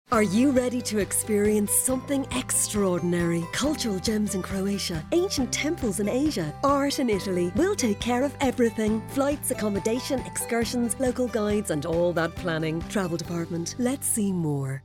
Are you ready to experience something extraordinary? Cultural gems in Croatia, ancient temples in Asia, art in Italy. We'll take care of everything. Flights, accommodation, excursions, local guides and all that planning. Travel department. Let's see more.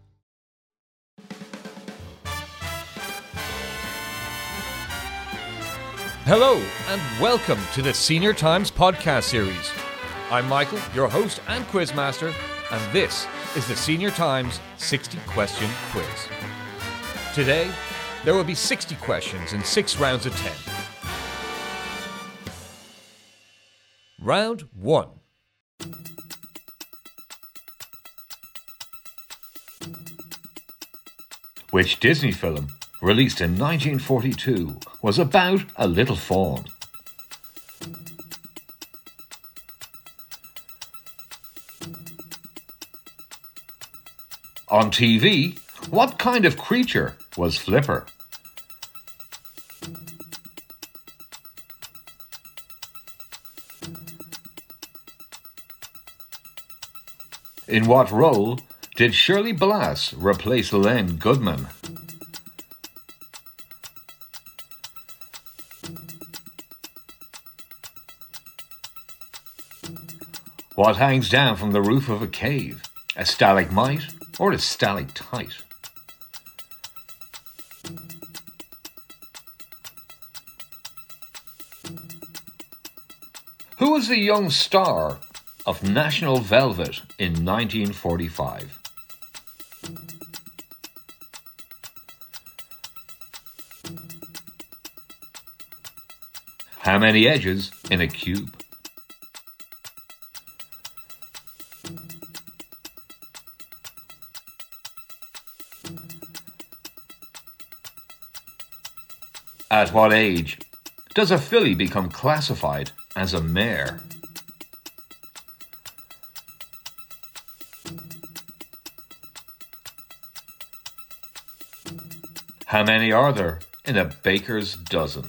Hello and welcome to the Senior Times podcast series. I'm Michael, your host and quizmaster, and this is the Senior Times 60-question quiz. Today, there will be 60 questions in 6 rounds of 10. Round 1. Which Disney film, released in 1942, was about a little fawn? On TV, what kind of creature was Flipper? In what role did Shirley Blass replace Len Goodman? What hangs down from the roof of a cave? A stalagmite or a stalactite? Who was the young star of National Velvet in 1945? How many edges in a cube? At what age does a filly become classified as a mare? How many are there in a baker's dozen?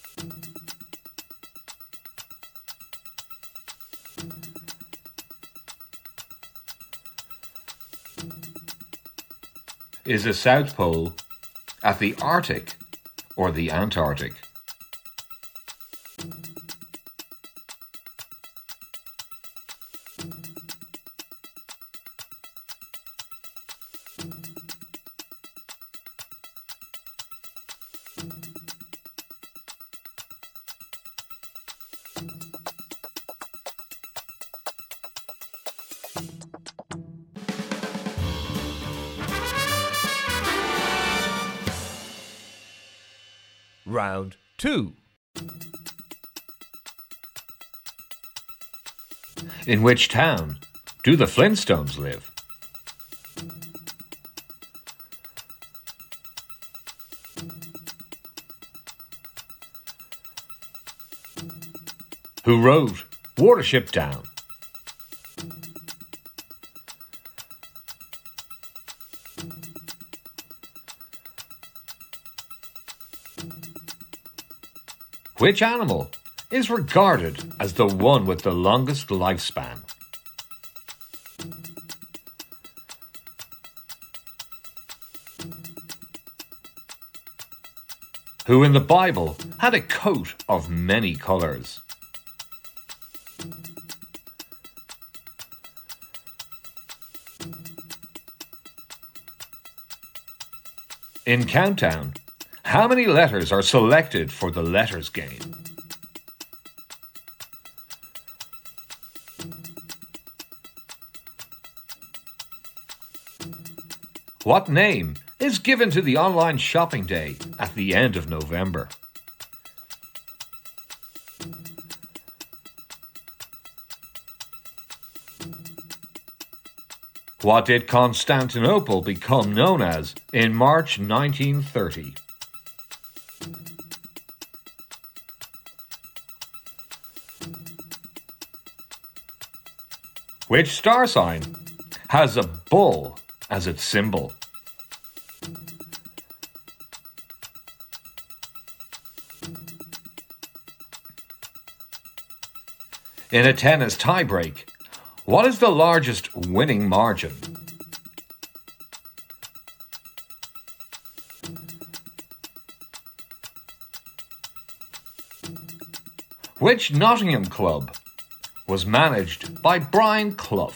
Is the South Pole at the Arctic or the Antarctic? Round 2. In which town do the Flintstones live? Who wrote Watership Down? Which animal is regarded as the one with the longest lifespan? Who in the Bible had a coat of many colours? In Countdown, how many letters are selected for the letters game? What name is given to the online shopping day at the end of November? What did Constantinople become known as in March 1930? Which star sign has a bull as its symbol? In a tennis tiebreak, what is the largest winning margin? Which Nottingham club was managed by Brian Clough?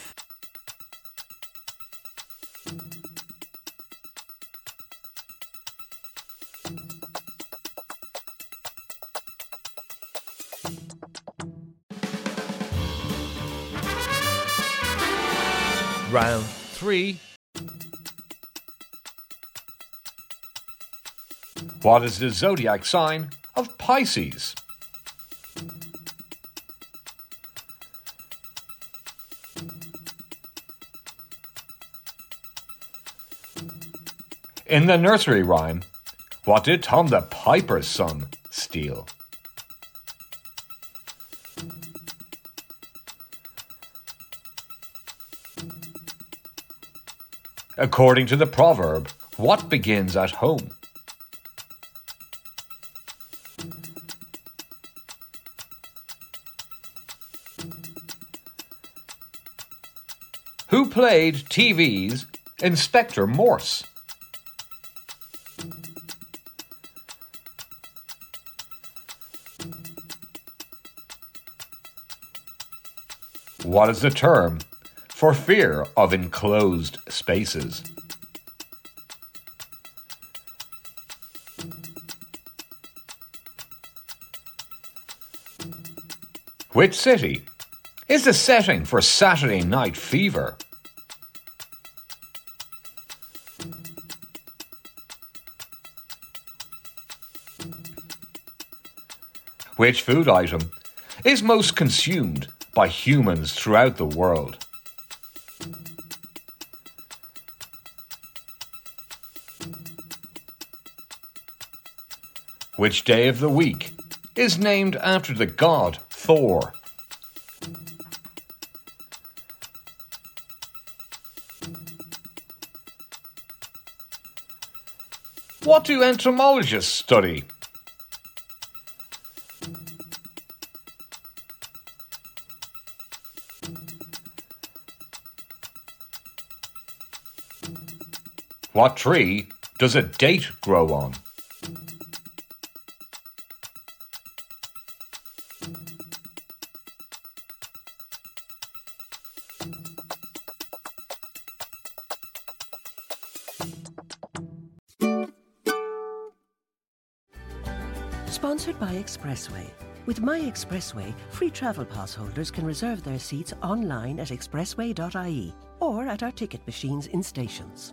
Round 3. What is the zodiac sign of Pisces? In the nursery rhyme, what did Tom the Piper's son steal? According to the proverb, what begins at home? Who played TV's Inspector Morse? What is the term for fear of enclosed spaces? Which city is the setting for Saturday Night Fever? Which food item is most consumed by humans throughout the world? Which day of the week is named after the god Thor? What do entomologists study? What tree does a date grow on? Sponsored by Expressway. With My Expressway, free travel pass holders can reserve their seats online at expressway.ie or at our ticket machines in stations.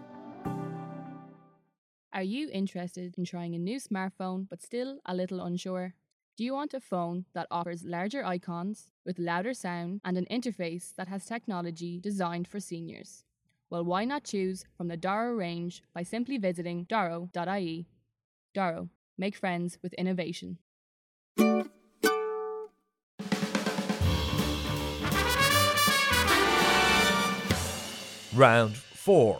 Are you interested in trying a new smartphone but still a little unsure? Do you want a phone that offers larger icons, with louder sound and an interface that has technology designed for seniors? Well, why not choose from the Doro range by simply visiting doro.ie. Doro, make friends with innovation. Round 4.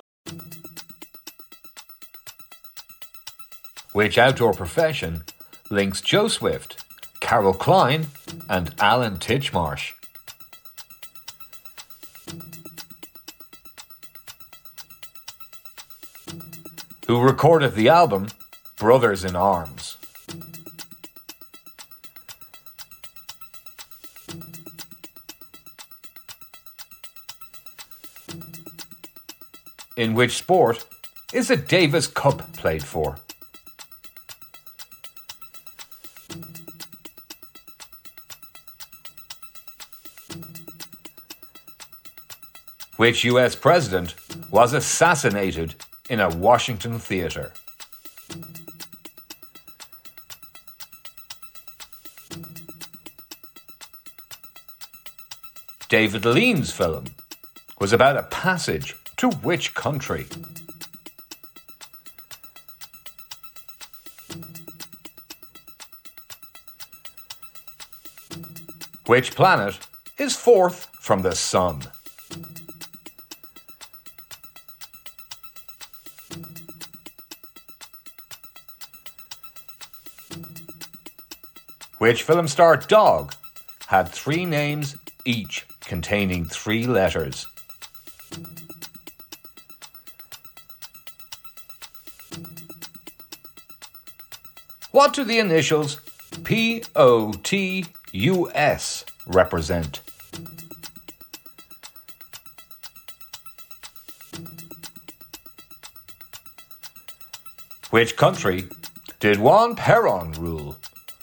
Which outdoor profession links Joe Swift, Carol Klein, and Alan Titchmarsh? Who recorded the album Brothers in Arms? In which sport is the Davis Cup played for? Which US president was assassinated in a Washington theater? David Lean's film was about a passage to which country? Which planet is fourth from the sun? Which film star dog had 3 names each containing 3 letters? What do the initials POTUS US represent? Which country did Juan Perón rule?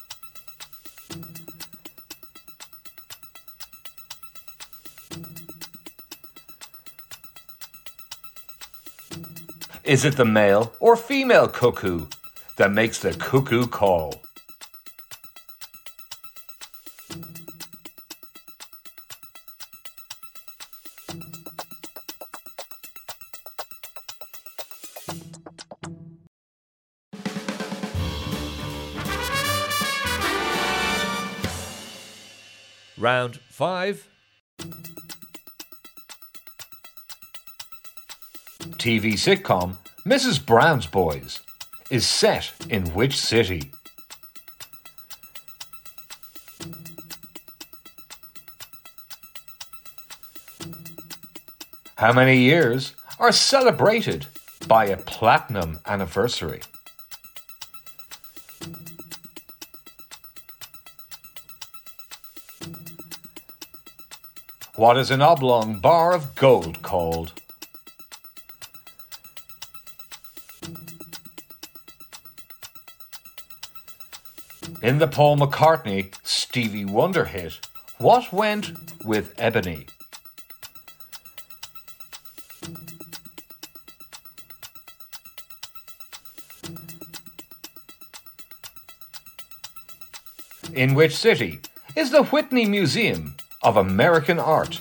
Is it the male or female cuckoo that makes the cuckoo call? Round 5. TV sitcom Mrs. Brown's Boys is set in which city? How many years are celebrated by a platinum anniversary? What is an oblong bar of gold called? In the Paul McCartney Stevie Wonder hit, what went with Ebony? In which city is the Whitney Museum of American Art?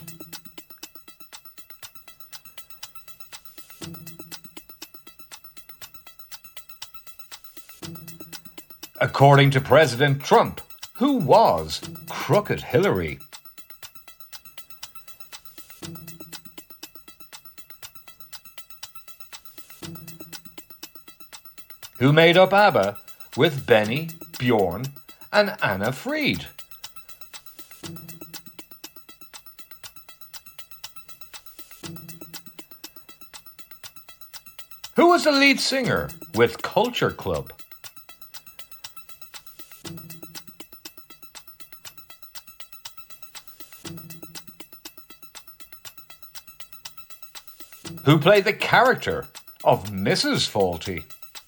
According to President Trump, who was Crooked Hillary? Who made up ABBA with Benny, Bjorn, and Anna Fried? Who was the lead singer with Culture Club? Who played the character of Mrs. Fawlty?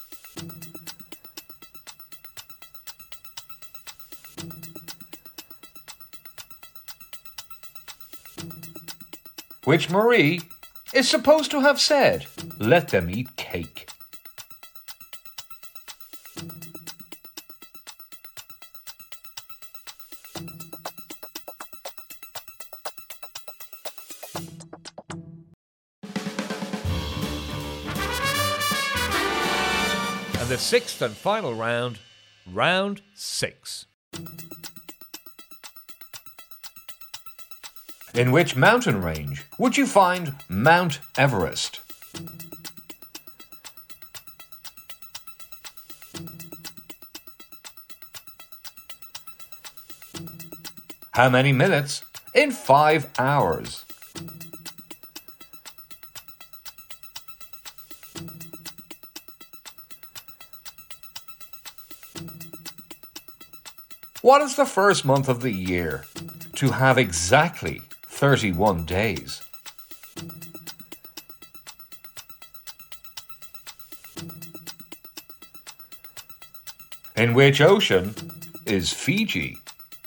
Which Marie is supposed to have said, "Let them eat cake"? And the sixth and final round, round 6. In which mountain range would you find Mount Everest? How many minutes in 5 hours? What is the first month of the year to have exactly 31 days? In which ocean is Fiji?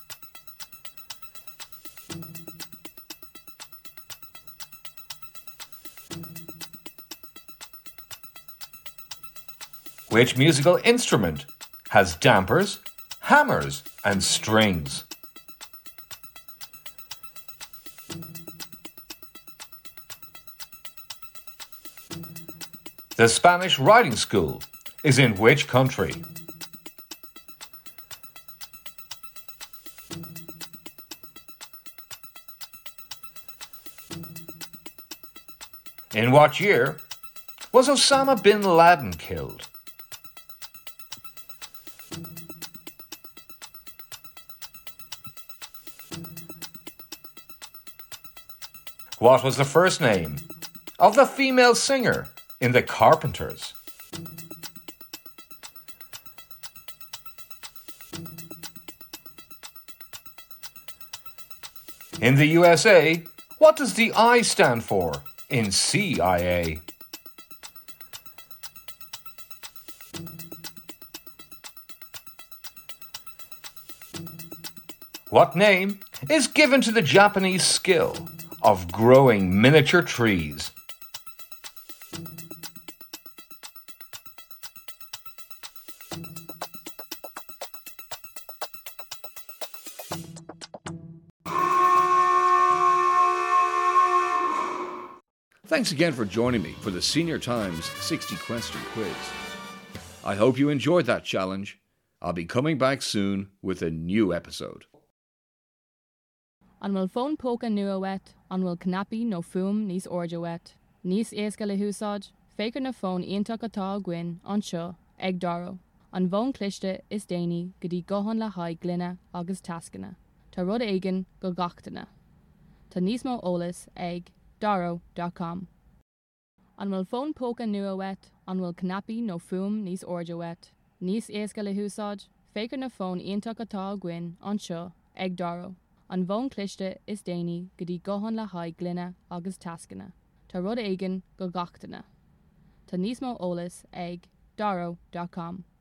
Which musical instrument has dampers, hammers, and strings? The Spanish riding school is in which country? In what year was Osama bin Laden killed? What was the first name of the female singer in The Carpenters? In the USA, what does the I stand for in CIA? What name is given to the Japanese skill of growing miniature trees? Thanks again for joining me for the Senior Times 60 question quiz. I hope you enjoyed that challenge. I'll be coming back soon with a new episode. An bhfuil fón póca nua wet, an bhfuil cnapi nó fum níos orja wet. Níos éasca le húsáid, féicear na fón iontach atá gcuin an seo ag daro. An bhón cliste is déine go dtí gohan le haid gline agus tascanna. Tá rud éigean go gachtainna. Tá níos mó eolas ag daro.com. An bhfuil fón póca nua wet, an bhfuil cnapi nó fum níos orja wet. Níos éasca le húsáid, féicear na fón iontach atá gcuin an seo ag daro. An bhón cliste is déine go dtí gohan le haid gline agus tascanna. Tá rud éigean go gachtainna. Tá níos mó eolas ag daro.com.